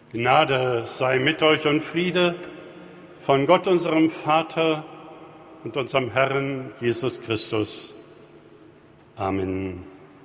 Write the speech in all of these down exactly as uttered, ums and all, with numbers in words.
Gnade sei mit euch und Friede von Gott, unserem Vater und unserem Herrn Jesus Christus. Amen.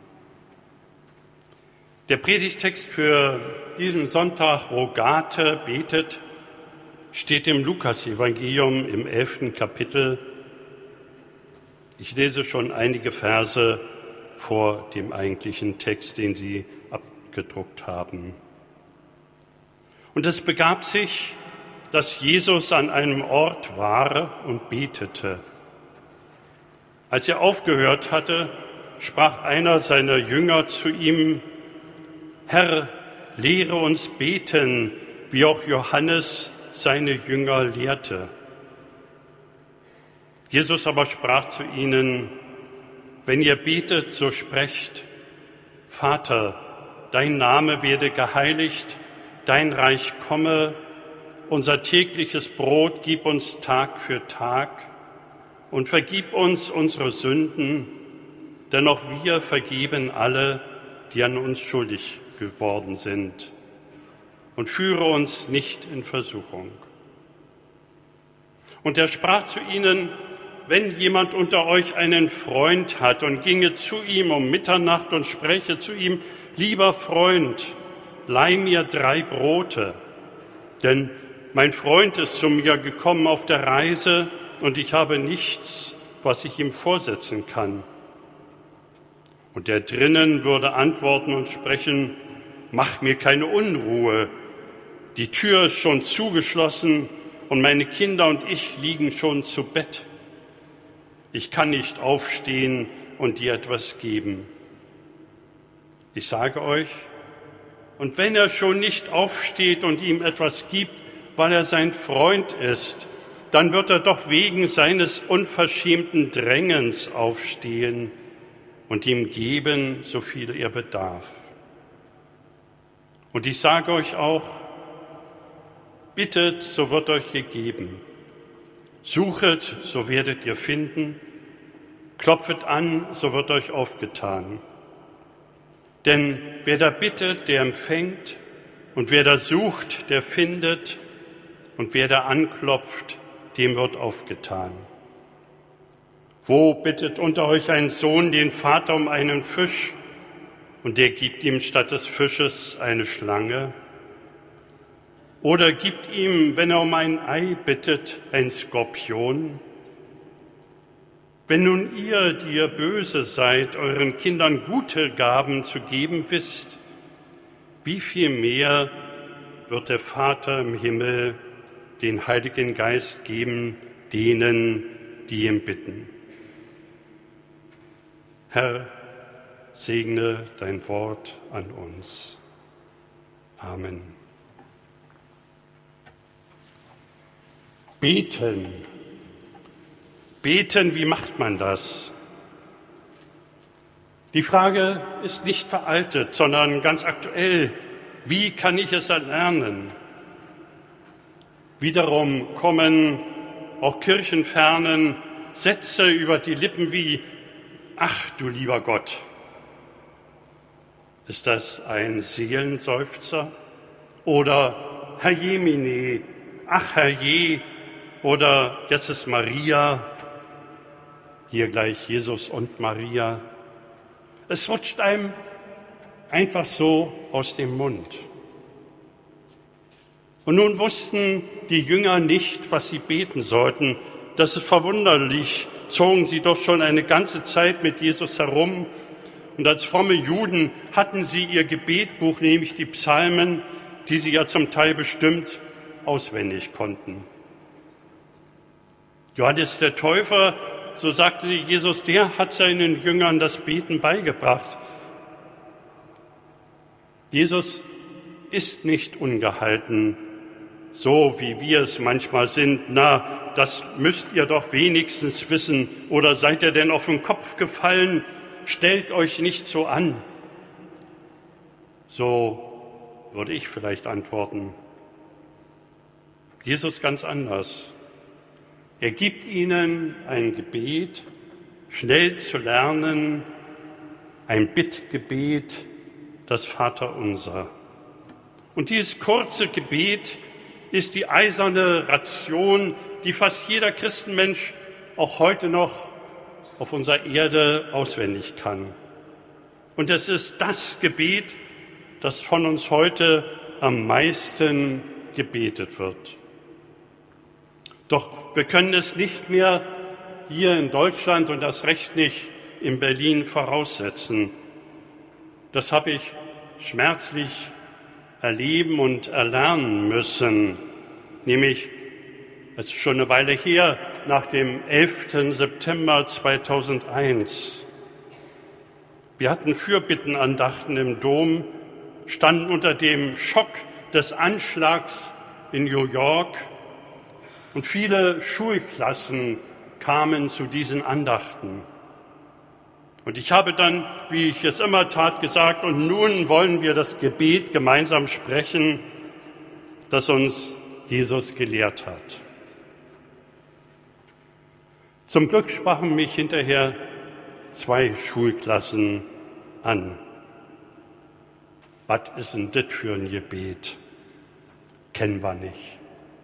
Der Predigtext für diesen Sonntag, Rogate, betet, steht im Lukas-Evangelium im elften Kapitel. Ich lese schon einige Verse vor dem eigentlichen Text, den Sie abgedruckt haben. Und es begab sich, dass Jesus an einem Ort war und betete. Als er aufgehört hatte, sprach einer seiner Jünger zu ihm: Herr, lehre uns beten, wie auch Johannes seine Jünger lehrte. Jesus aber sprach zu ihnen: Wenn ihr betet, so sprecht: Vater, dein Name werde geheiligt, dein Reich komme, unser tägliches Brot gib uns Tag für Tag und vergib uns unsere Sünden, denn auch wir vergeben alle, die an uns schuldig geworden sind. Und führe uns nicht in Versuchung. Und er sprach zu ihnen: Wenn jemand unter euch einen Freund hat und ginge zu ihm um Mitternacht und spräche zu ihm: Lieber Freund, leih mir drei Brote, denn mein Freund ist zu mir gekommen auf der Reise und ich habe nichts, was ich ihm vorsetzen kann. Und der drinnen würde antworten und sprechen: Mach mir keine Unruhe, die Tür ist schon zugeschlossen und meine Kinder und ich liegen schon zu Bett. Ich kann nicht aufstehen und dir etwas geben. Ich sage euch, und wenn er schon nicht aufsteht und ihm etwas gibt, weil er sein Freund ist, dann wird er doch wegen seines unverschämten Drängens aufstehen und ihm geben, so viel er bedarf. Und ich sage euch auch, bittet, so wird euch gegeben. Suchet, so werdet ihr finden. Klopfet an, so wird euch aufgetan. Denn wer da bittet, der empfängt, und wer da sucht, der findet, und wer da anklopft, dem wird aufgetan. Wo bittet unter euch ein Sohn den Vater um einen Fisch, und der gibt ihm statt des Fisches eine Schlange? Oder gibt ihm, wenn er um ein Ei bittet, ein Skorpion? Wenn nun ihr, die ihr böse seid, euren Kindern gute Gaben zu geben wisst, wie viel mehr wird der Vater im Himmel den Heiligen Geist geben, denen, die ihn bitten. Herr, segne dein Wort an uns. Amen. Beten. Beten, wie macht man das? Die Frage ist nicht veraltet, sondern ganz aktuell. Wie kann ich es erlernen? Wiederum kommen auch kirchenfernen Sätze über die Lippen wie: Ach du lieber Gott. Ist das ein Seelenseufzer? Oder Herr Jemine, ach Herr Je, oder jetzt ist Maria, hier gleich Jesus und Maria. Es rutscht einem einfach so aus dem Mund. Und nun wussten die Jünger nicht, was sie beten sollten. Das ist verwunderlich, zogen sie doch schon eine ganze Zeit mit Jesus herum. Und als fromme Juden hatten sie ihr Gebetbuch, nämlich die Psalmen, die sie ja zum Teil bestimmt auswendig konnten. Johannes der Täufer, so sagte Jesus, der hat seinen Jüngern das Beten beigebracht. Jesus ist nicht ungehalten, so wie wir es manchmal sind. Na, das müsst ihr doch wenigstens wissen. Oder seid ihr denn auf den Kopf gefallen? Stellt euch nicht so an. So würde ich vielleicht antworten. Jesus ganz anders. Er gibt ihnen ein Gebet, schnell zu lernen, ein Bittgebet, das Vaterunser. Und dieses kurze Gebet ist die eiserne Ration, die fast jeder Christenmensch auch heute noch auf unserer Erde auswendig kann. Und es ist das Gebet, das von uns heute am meisten gebetet wird. Doch wir können es nicht mehr hier in Deutschland und das recht nicht in Berlin voraussetzen. Das habe ich schmerzlich erleben und erlernen müssen, nämlich, es ist schon eine Weile her, nach dem elften September zweitausendeins. Wir hatten Fürbittenandachten im Dom, standen unter dem Schock des Anschlags in New York und viele Schulklassen kamen zu diesen Andachten. Und ich habe dann, wie ich es immer tat, gesagt, und nun wollen wir das Gebet gemeinsam sprechen, das uns Jesus gelehrt hat. Zum Glück sprachen mich hinterher zwei Schulklassen an. Was ist denn das für ein Gebet? Kennen wir nicht.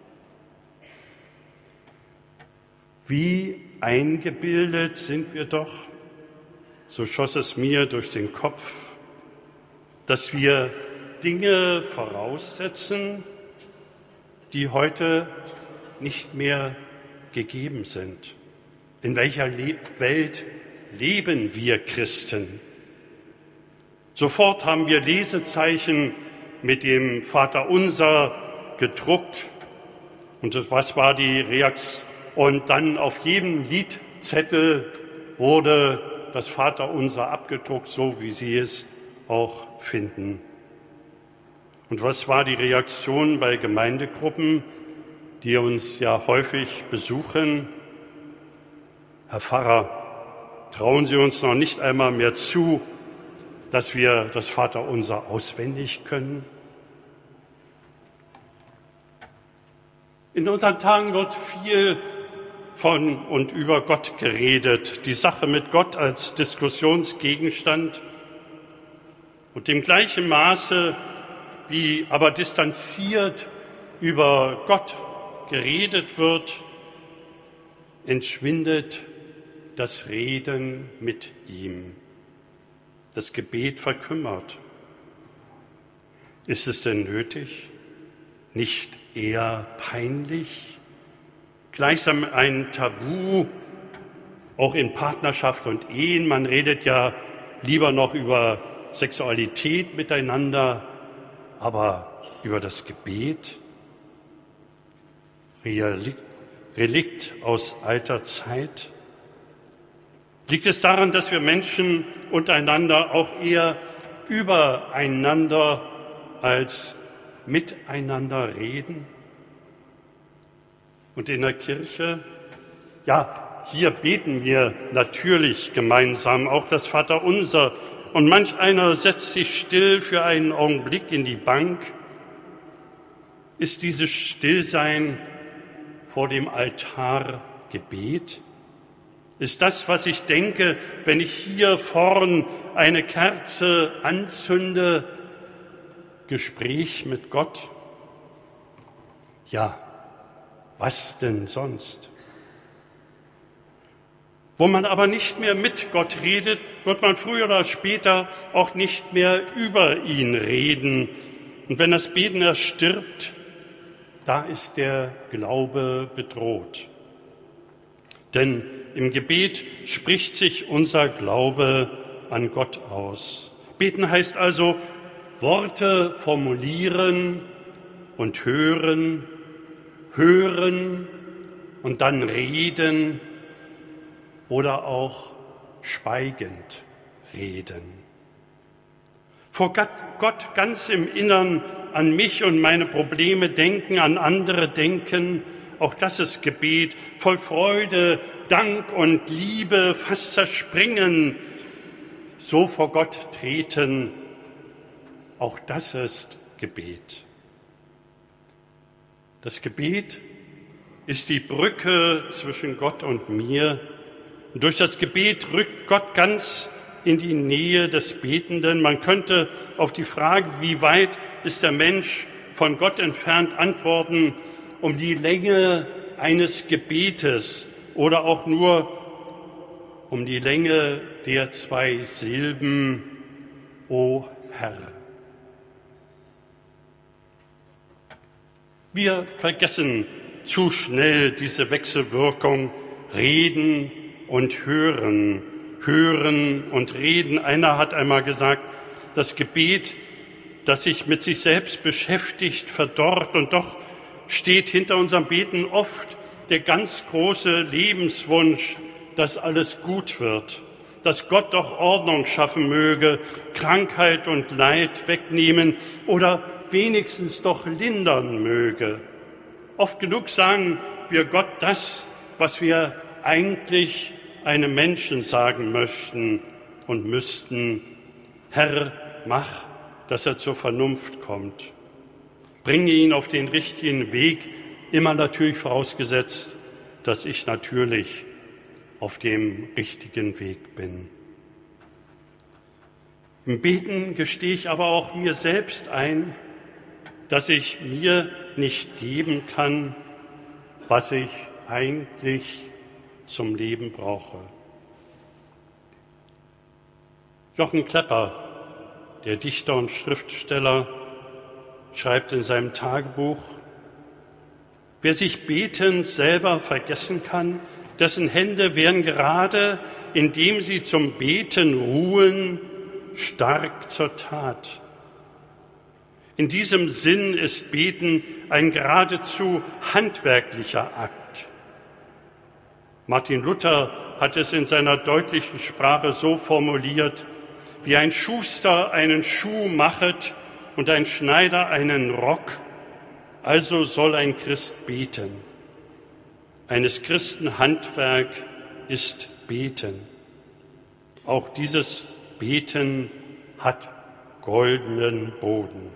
Wie eingebildet sind wir doch, so schoss es mir durch den Kopf, dass wir Dinge voraussetzen, die heute nicht mehr gegeben sind. In welcher Le- Welt leben wir Christen? Sofort haben wir Lesezeichen mit dem Vaterunser gedruckt. Und was war die Reaktion? Und dann auf jedem Liedzettel wurde das Vaterunser abgedruckt, so wie Sie es auch finden. Und was war die Reaktion bei Gemeindegruppen, die uns ja häufig besuchen? Herr Pfarrer, trauen Sie uns noch nicht einmal mehr zu, dass wir das Vaterunser auswendig können? In unseren Tagen wird viel von und über Gott geredet, die Sache mit Gott als Diskussionsgegenstand. Und im gleichen Maße, wie aber distanziert über Gott geredet wird, entschwindet das Reden mit ihm. Das Gebet verkümmert. Ist es denn nötig? Nicht eher peinlich? Gleichsam ein Tabu, auch in Partnerschaft und Ehen. Man redet ja lieber noch über Sexualität miteinander, aber über das Gebet, Relikt aus alter Zeit. Liegt es daran, dass wir Menschen untereinander auch eher übereinander als miteinander reden? Und in der Kirche, ja, hier beten wir natürlich gemeinsam auch das Vaterunser. Und manch einer setzt sich still für einen Augenblick in die Bank. Ist dieses Stillsein vor dem Altar Gebet? Ist das, was ich denke, wenn ich hier vorn eine Kerze anzünde, Gespräch mit Gott? Ja, was denn sonst? Wo man aber nicht mehr mit Gott redet, wird man früher oder später auch nicht mehr über ihn reden. Und wenn das Beten erstirbt, da ist der Glaube bedroht. Denn im Gebet spricht sich unser Glaube an Gott aus. Beten heißt also Worte formulieren und hören, hören und dann reden oder auch schweigend reden. Vor Gott ganz im Innern an mich und meine Probleme denken, an andere denken, auch das ist Gebet, voll Freude, Dank und Liebe, fast zerspringen, so vor Gott treten, auch das ist Gebet. Das Gebet ist die Brücke zwischen Gott und mir. Und durch das Gebet rückt Gott ganz in die Nähe des Betenden. Man könnte auf die Frage, wie weit ist der Mensch von Gott entfernt, Antworten um die Länge eines Gebetes oder auch nur um die Länge der zwei Silben, O Herr. Wir vergessen zu schnell diese Wechselwirkung, reden und hören, hören und reden. Einer hat einmal gesagt, das Gebet, das sich mit sich selbst beschäftigt, verdorrt, und doch steht hinter unserem Beten oft der ganz große Lebenswunsch, dass alles gut wird, dass Gott doch Ordnung schaffen möge, Krankheit und Leid wegnehmen oder wenigstens doch lindern möge. Oft genug sagen wir Gott das, was wir eigentlich einem Menschen sagen möchten und müssten: Herr, mach, dass er zur Vernunft kommt. Bringe ihn auf den richtigen Weg, immer natürlich vorausgesetzt, dass ich natürlich auf dem richtigen Weg bin. Im Beten gestehe ich aber auch mir selbst ein, dass ich mir nicht geben kann, was ich eigentlich zum Leben brauche. Jochen Klepper, der Dichter und Schriftsteller, schreibt in seinem Tagebuch: Wer sich betend selber vergessen kann, dessen Hände werden gerade, indem sie zum Beten ruhen, stark zur Tat. In diesem Sinn ist Beten ein geradezu handwerklicher Akt. Martin Luther hat es in seiner deutlichen Sprache so formuliert: Wie ein Schuster einen Schuh machet und ein Schneider einen Rock, also soll ein Christ beten. Eines Christen Handwerk ist Beten. Auch dieses Beten hat goldenen Boden.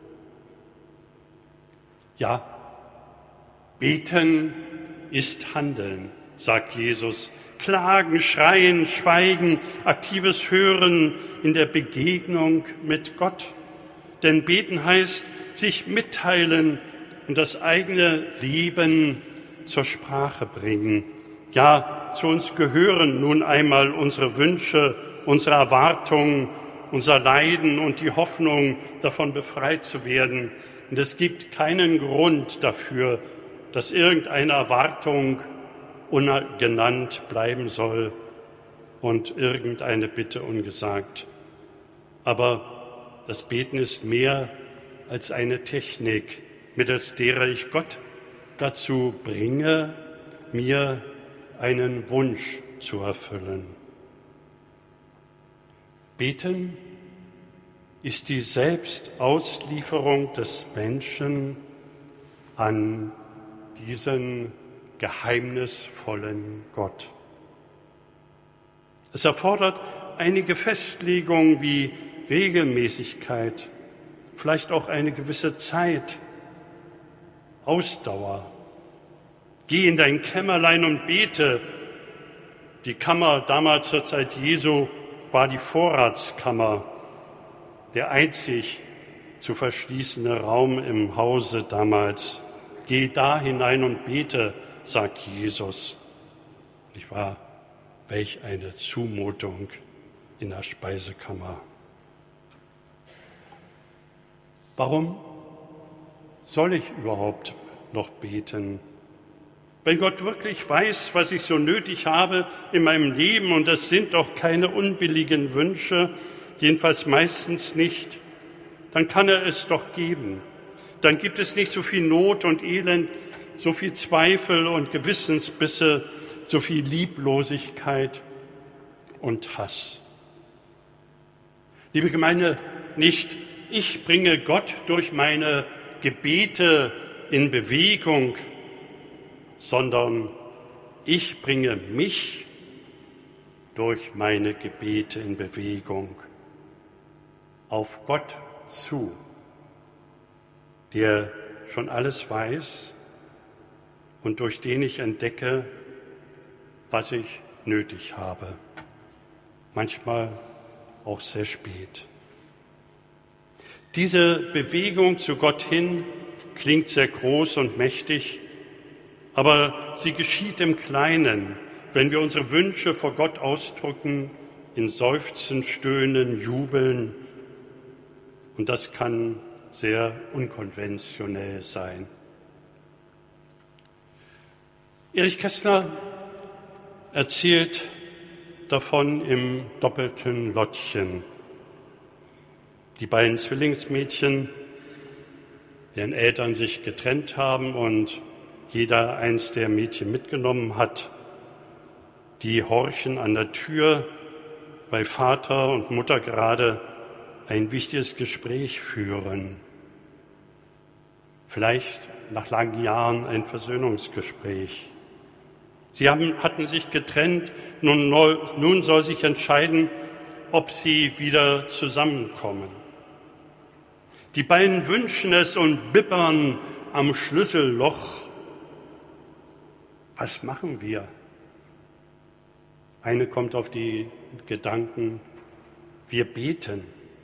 Ja, Beten ist Handeln, sagt Jesus. Klagen, schreien, schweigen, aktives Hören in der Begegnung mit Gott. Denn Beten heißt, sich mitteilen und das eigene Leben zur Sprache bringen. Ja, zu uns gehören nun einmal unsere Wünsche, unsere Erwartungen, unser Leiden und die Hoffnung, davon befreit zu werden. Und es gibt keinen Grund dafür, dass irgendeine Erwartung ungenannt bleiben soll und irgendeine Bitte ungesagt. Aber das Beten ist mehr als eine Technik, mittels derer ich Gott dazu bringe, mir einen Wunsch zu erfüllen. Beten ist die Selbstauslieferung des Menschen an diesen geheimnisvollen Gott. Es erfordert einige Festlegungen wie Regelmäßigkeit, vielleicht auch eine gewisse Zeit, Ausdauer. Geh in dein Kämmerlein und bete. Die Kammer damals zur Zeit Jesu war die Vorratskammer, der einzig zu verschließende Raum im Hause damals. Geh da hinein und bete, sagt Jesus. Nicht wahr? Welch eine Zumutung in der Speisekammer. Warum soll ich überhaupt noch beten? Wenn Gott wirklich weiß, was ich so nötig habe in meinem Leben, und das sind doch keine unbilligen Wünsche, jedenfalls meistens nicht, dann kann er es doch geben. Dann gibt es nicht so viel Not und Elend, so viel Zweifel und Gewissensbisse, so viel Lieblosigkeit und Hass. Liebe Gemeinde, nicht ich bringe Gott durch meine Gebete in Bewegung, sondern ich bringe mich durch meine Gebete in Bewegung auf Gott zu, der schon alles weiß und durch den ich entdecke, was ich nötig habe. Manchmal auch sehr spät. Diese Bewegung zu Gott hin klingt sehr groß und mächtig, aber sie geschieht im Kleinen, wenn wir unsere Wünsche vor Gott ausdrücken, in Seufzen, Stöhnen, Jubeln. Und das kann sehr unkonventionell sein. Erich Kästner erzählt davon im doppelten Lottchen. Die beiden Zwillingsmädchen, deren Eltern sich getrennt haben und jeder eins der Mädchen mitgenommen hat, die horchen an der Tür, weil Vater und Mutter gerade ein wichtiges Gespräch führen. Vielleicht nach langen Jahren ein Versöhnungsgespräch. Sie haben, hatten sich getrennt, nun, nun soll sich entscheiden, ob sie wieder zusammenkommen. Die beiden wünschen es und bibbern am Schlüsselloch. Was machen wir? Eine kommt auf die Gedanken, wir beten.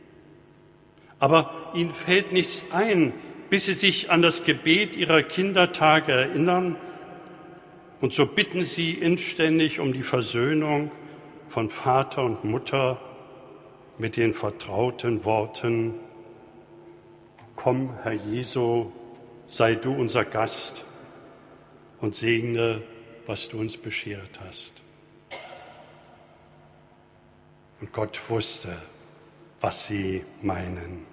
Aber ihnen fällt nichts ein, bis sie sich an das Gebet ihrer Kindertage erinnern. Und so bitten sie inständig um die Versöhnung von Vater und Mutter mit den vertrauten Worten: Komm, Herr Jesu, sei du unser Gast und segne, was du uns beschert hast. Und Gott wusste, was sie meinen.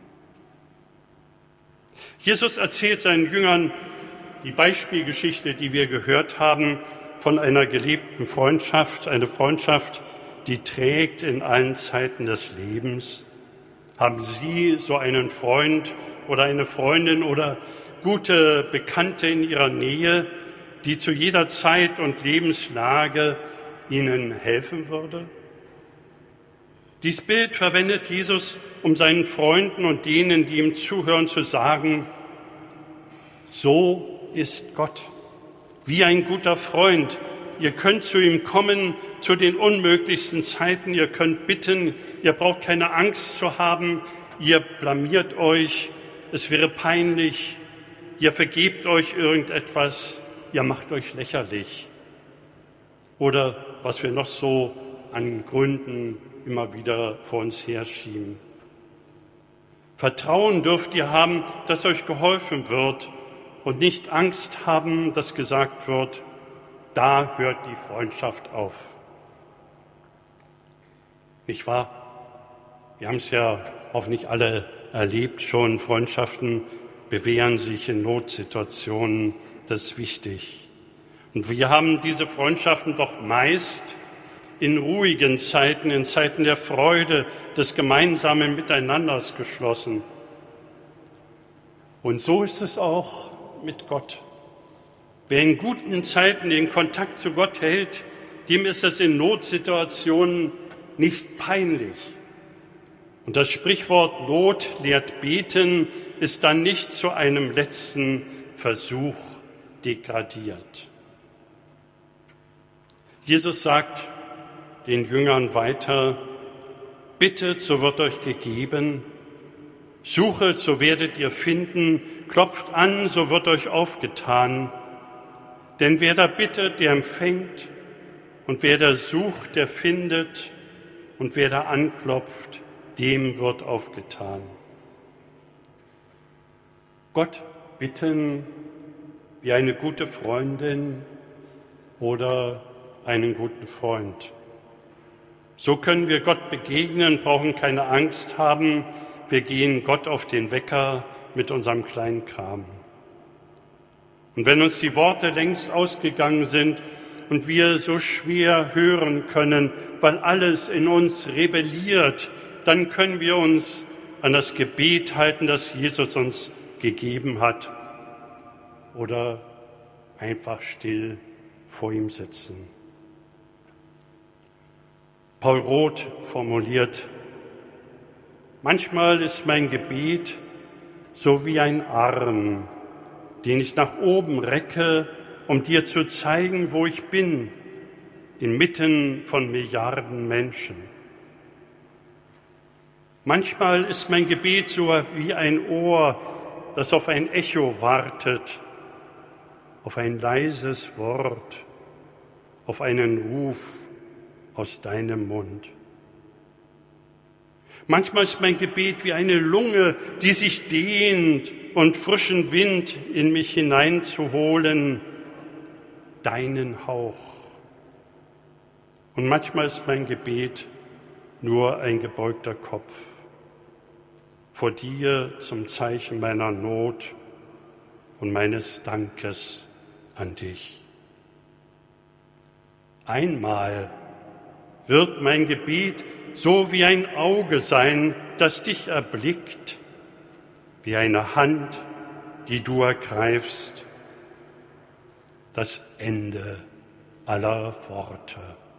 Jesus erzählt seinen Jüngern die Beispielgeschichte, die wir gehört haben, von einer gelebten Freundschaft, eine Freundschaft, die trägt in allen Zeiten des Lebens. Haben Sie so einen Freund oder eine Freundin oder gute Bekannte in Ihrer Nähe, die zu jeder Zeit und Lebenslage Ihnen helfen würde? Dies Bild verwendet Jesus, um seinen Freunden und denen, die ihm zuhören, zu sagen: So ist Gott, wie ein guter Freund. Ihr könnt zu ihm kommen zu den unmöglichsten Zeiten, ihr könnt bitten, ihr braucht keine Angst zu haben, ihr blamiert euch, es wäre peinlich, ihr vergebt euch irgendetwas, ihr macht euch lächerlich. Oder was wir noch so an Gründen immer wieder vor uns herschieben. Vertrauen dürft ihr haben, dass euch geholfen wird, und nicht Angst haben, dass gesagt wird, da hört die Freundschaft auf. Nicht wahr? Wir haben es ja hoffentlich alle erlebt schon, Freundschaften bewähren sich in Notsituationen, das ist wichtig. Und wir haben diese Freundschaften doch meist in ruhigen Zeiten, in Zeiten der Freude, des gemeinsamen Miteinanders geschlossen. Und so ist es auch mit Gott. Wer in guten Zeiten den Kontakt zu Gott hält, dem ist es in Notsituationen nicht peinlich. Und das Sprichwort Not lehrt beten ist dann nicht zu einem letzten Versuch degradiert. Jesus sagt den Jüngern weiter: Bittet, so wird euch gegeben, suchet, so werdet ihr finden, klopft an, so wird euch aufgetan. Denn wer da bittet, der empfängt, und wer da sucht, der findet, und wer da anklopft, dem wird aufgetan. Gott bitten wie eine gute Freundin oder einen guten Freund. So können wir Gott begegnen, brauchen keine Angst haben. Wir gehen Gott auf den Wecker mit unserem kleinen Kram. Und wenn uns die Worte längst ausgegangen sind und wir so schwer hören können, weil alles in uns rebelliert, dann können wir uns an das Gebet halten, das Jesus uns gegeben hat, oder einfach still vor ihm sitzen. Paul Roth formuliert: Manchmal ist mein Gebet so wie ein Arm, den ich nach oben recke, um dir zu zeigen, wo ich bin, inmitten von Milliarden Menschen. Manchmal ist mein Gebet so wie ein Ohr, das auf ein Echo wartet, auf ein leises Wort, auf einen Ruf aus deinem Mund. Manchmal ist mein Gebet wie eine Lunge, die sich dehnt und frischen Wind in mich hineinzuholen, deinen Hauch. Und manchmal ist mein Gebet nur ein gebeugter Kopf vor dir zum Zeichen meiner Not und meines Dankes an dich. Einmal wird mein Gebet so wie ein Auge sein, das dich erblickt, wie eine Hand, die du ergreifst, das Ende aller Worte.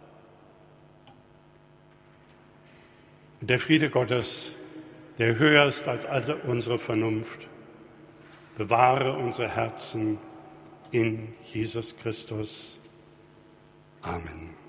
Und der Friede Gottes, der höher ist als alle unsere Vernunft, bewahre unsere Herzen in Jesus Christus. Amen.